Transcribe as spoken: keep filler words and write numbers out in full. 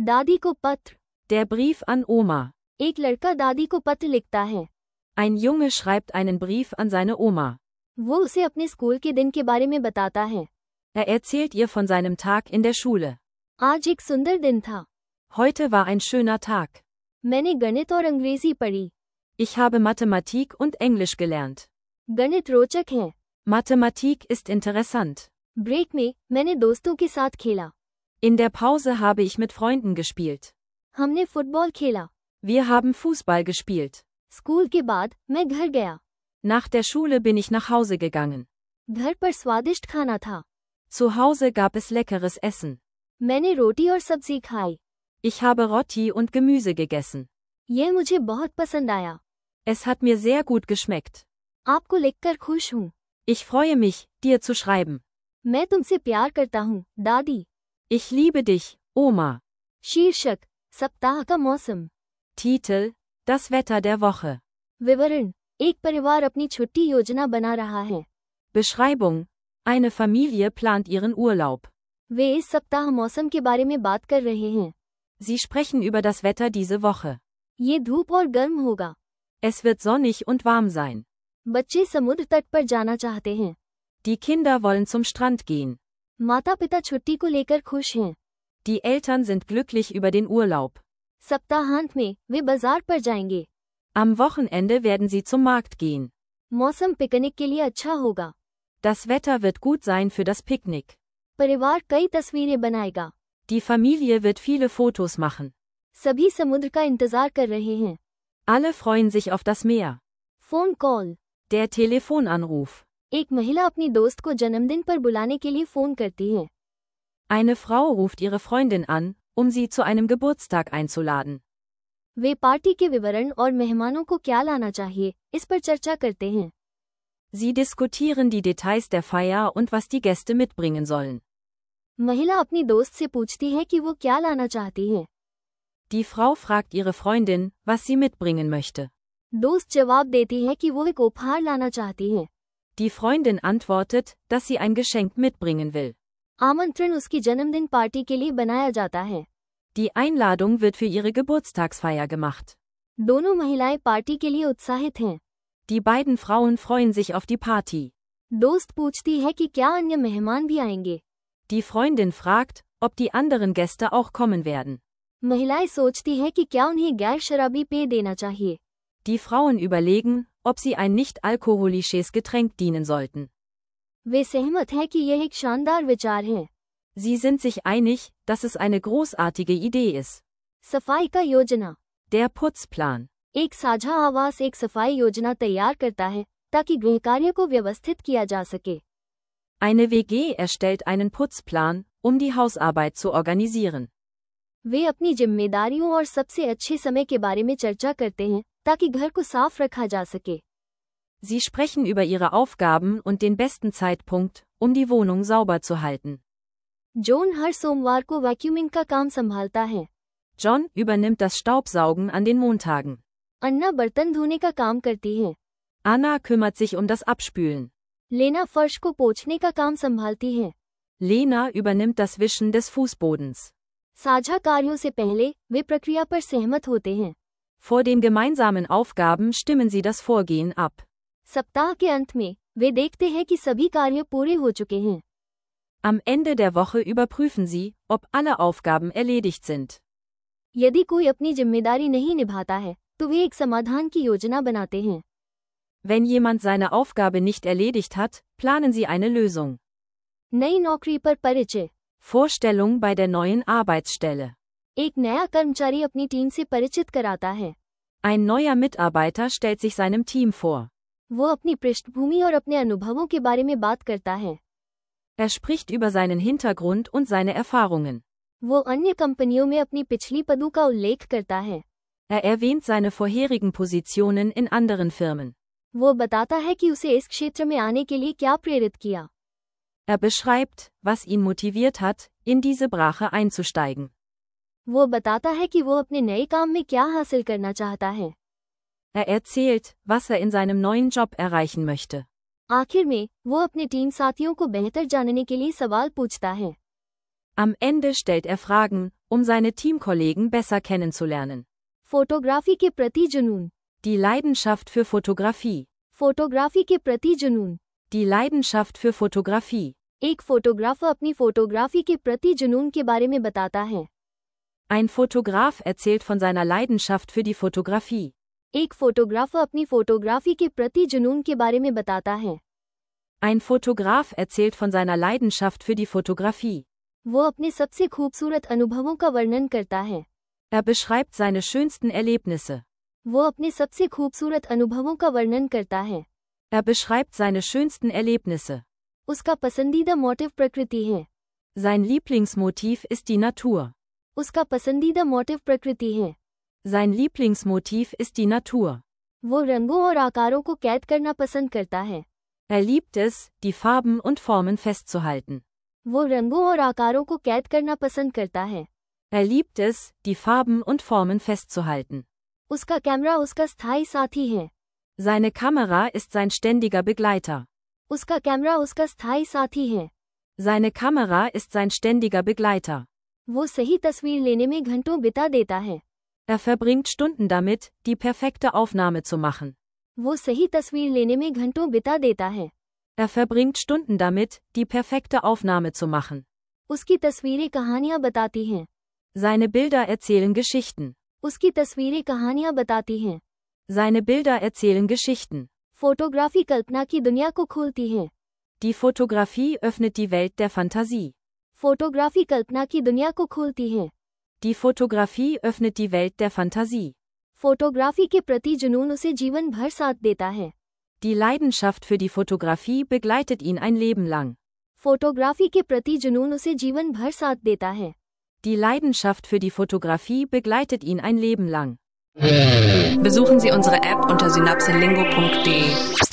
दादी को पत्र. Der Brief an Oma. एक लड़का दादी को पत्र लिखता है. Ein Junge schreibt einen Brief an seine Oma. वो उसे अपने स्कूल के दिन के बारे में बताता है. Er erzählt ihr von seinem Tag in der Schule. आज एक सुंदर दिन था. Heute war ein schöner Tag. मैंने गणित और अंग्रेजी पढ़ी. Ich habe Mathematik und Englisch gelernt. गणित रोचक है. Mathematik ist interessant. ब्रेक में मैंने दोस्तों के साथ खेला. In der Pause habe ich mit Freunden gespielt. हमने फुटबॉल खेला. Wir haben Fußball gespielt. School के बाद मैं घर गया. Nach der Schule bin ich nach Hause gegangen. घर पर स्वादिष्ट खाना था. Zu Hause gab es leckeres Essen. मैंने रोटी और सब्जी खाई. Ich habe Roti und Gemüse gegessen. यह मुझे बहुत पसंद आया. Es hat mir sehr gut geschmeckt. आपको लिखकर खुश हूँ. Ich freue mich, dir zu schreiben. मैं तुमसे प्यार करता हूँ, दादी. Ich liebe dich, Oma. शीर्षक, सप्ताह का मौसम. Titel, das Wetter der Woche. विवरण, एक परिवार अपनी छुट्टी योजना बना रहा है. Beschreibung, eine Familie plant ihren Urlaub. वे इस सप्ताह मौसम के बारे में बात कर रहे हैं. Sie sprechen über das Wetter diese Woche. ये धूप और गर्म होगा. Es wird sonnig und warm sein. बच्चे समुद्र तट पर जाना चाहते हैं. Die Kinder wollen zum Strand gehen. माता पिता छुट्टी को लेकर खुश हैं. Die Eltern sind glücklich über den Urlaub. सप्ताहांत में वे बाजार पर जाएंगे. Am Wochenende werden sie zum Markt gehen. मौसम पिकनिक के लिए अच्छा होगा. Das Wetter wird gut sein für das Picknick. परिवार कई तस्वीरें बनाएगा. Die Familie wird viele Fotos machen. सभी समुद्र का इंतजार कर रहे हैं. Alle freuen sich auf das Meer. Phone call. Der Telefonanruf. एक महिला अपनी दोस्त को जन्मदिन पर बुलाने के लिए फोन करती है. Eine Frau ruft ihre Freundin an, um sie zu einem Geburtstag einzuladen. वे पार्टी के विवरण और मेहमानों को क्या लाना चाहिए, इस पर चर्चा करते हैं. Sie diskutieren die Details der Feier und was die Gäste mitbringen sollen. महिला अपनी दोस्त से पूछती है कि वो क्या लाना चाहती है. Die Frau fragt ihre Freundin, was sie mitbringen möchte. दोस्त जवाब देती है कि वो एक उपहार लाना चाहती है. Die Freundin antwortet, dass sie ein Geschenk mitbringen will. आमंत्रण उसकी जन्मदिन पार्टी के लिए बनाया जाता है. Die Einladung wird für ihre Geburtstagsfeier gemacht. दोनों महिलाएं पार्टी के लिए उत्साहित हैं. Die beiden Frauen freuen sich auf die Party. दोस्त पूछती है कि क्या अन्य मेहमान भी आएंगे. Die Freundin fragt, ob die anderen Gäste auch kommen werden. महिलाएं सोचती है कि क्या उन्हें गैर शराबी पेय देना चाहिए. Die Frauen überlegen, ob sie ein nicht alkoholisches Getränk dienen sollten. वे सहमत हैं कि यह एक शानदार विचार है. Sie sind sich einig, dass es eine großartige Idee ist. सफाई का योजना. Der Putzplan. एक साझा आवास एक सफाई योजना तैयार करता है ताकि गृहकार्य को व्यवस्थित किया जा सके. Eine W G erstellt einen Putzplan, um die Hausarbeit zu organisieren. वे अपनी जिम्मेदारियों और सबसे अच्छे समय के बारे में चर्चा करते हैं ताकि घर को साफ रखा जा सके. Sie sprechen über ihre Aufgaben und den besten Zeitpunkt, um die Wohnung sauber zu halten. John हर सोमवार को वैक्यूमिंग का काम संभालता है. John übernimmt das Staubsaugen an den Montagen. अन्ना बर्तन धोने का काम करती है. Anna kümmert sich um das Abspülen. लेना फर्श को पोंछने का काम संभालती है. Lena übernimmt das Wischen des Fußbodens. साझा कार्यों से पहले वे प्रक्रिया पर सहमत होते हैं. Vor den gemeinsamen Aufgaben stimmen sie das Vorgehen ab. सप्ताह के अंत में वे देखते हैं कि सभी कार्य पूरे हो चुके हैं. Am Ende der Woche überprüfen sie, ob alle Aufgaben erledigt sind. यदि कोई अपनी जिम्मेदारी नहीं निभाता है, तो वे एक समाधान की योजना बनाते हैं. Wenn jemand seine Aufgabe nicht erledigt hat, planen sie eine Lösung. नई नौकरी पर परिचय. Vorstellung bei der neuen Arbeitsstelle. एक नया कर्मचारी अपनी टीम से परिचित कराता है. Ein neuer Mitarbeiter stellt sich seinem Team vor. वो अपनी पृष्ठभूमि और अपने अनुभवों के बारे में बात करता है. Er spricht über seinen Hintergrund und seine Erfahrungen. वो अन्य कंपनियों में अपनी पिछली पदों का उल्लेख करता है. Er erwähnt seine vorherigen Positionen in anderen Firmen. वो बताता है कि उसे इस क्षेत्र में आने के लिए क्या प्रेरित किया. Er beschreibt, was ihn motiviert hat, in diese Branche einzusteigen. वो बताता है कि वो अपने नए काम में क्या हासिल करना चाहता है. Er erzählt, was er in seinem neuen Job erreichen möchte. आखिर में वो अपने टीम साथियों को बेहतर जानने के लिए सवाल पूछता है. Am Ende stellt er Fragen, um seine Teamkollegen besser kennenzulernen. Photography के प्रति जुनून. Die Leidenschaft für Fotografie. Photography के प्रति जुनून. Die Leidenschaft für Fotografie. एक फोटोग्राफर अपनी फोटोग्राफी के प्रति जुनून के बारे में बताता है. Ein Fotograf erzählt von seiner Leidenschaft für die Fotografie. एक फोटोग्राफर अपनी फोटोग्राफी के प्रति जुनून के बारे में बताता है. Ein Fotograf erzählt von seiner Leidenschaft für die Fotografie. वो अपने सबसे खूबसूरत अनुभवों का वर्णन करता है. Er beschreibt seine schönsten Erlebnisse. वो अपने सबसे खूबसूरत अनुभवों का वर्णन करता है. Er beschreibt seine schönsten Erlebnisse. उसका पसंदीदा मोटिव प्रकृति है. Sein Lieblingsmotiv ist die Natur. उसका पसंदीदा मोटिव प्रकृति है. Sein Lieblingsmotiv ist die Natur. वो रंगों और आकारों को कैद करना पसंद करता है. Er liebt es, die Farben und Formen festzuhalten. वो रंगों और आकारों को कैद करना पसंद करता है. Er liebt es, die Farben und Formen festzuhalten. उसका कैमरा उसका स्थायी साथी है. Seine Kamera ist sein ständiger Begleiter. उसका कैमरा उसका स्थायी साथी है. Seine Kamera ist sein ständiger Begleiter. वो सही तस्वीर लेने में घंटों बिता देता है. Er verbringt Stunden damit, die perfekte Aufnahme zu machen. वो सही तस्वीर लेने में घंटों बिता देता है. Er verbringt Stunden damit, die perfekte Aufnahme zu machen. उसकी तस्वीरें कहानियां बताती हैं. Seine Bilder erzählen Geschichten. उसकी तस्वीरें कहानियां बताती हैं. Seine Bilder erzählen Geschichten. Photography कल्पना की दुनिया को खोलती है. Die Fotografie öffnet die Welt der Fantasie. Photography कल्पना की दुनिया को खोलती है. Die Fotografie öffnet die Welt der Fantasie. Photography के प्रति जुनून उसे जीवन भर साथ देता है. Die Leidenschaft für die Fotografie begleitet ihn ein Leben lang. Photography के प्रति जुनून उसे जीवन भर साथ देता है. Die Leidenschaft für die Fotografie begleitet ihn ein Leben lang. Besuchen Sie unsere App unter synapselingo punkt de.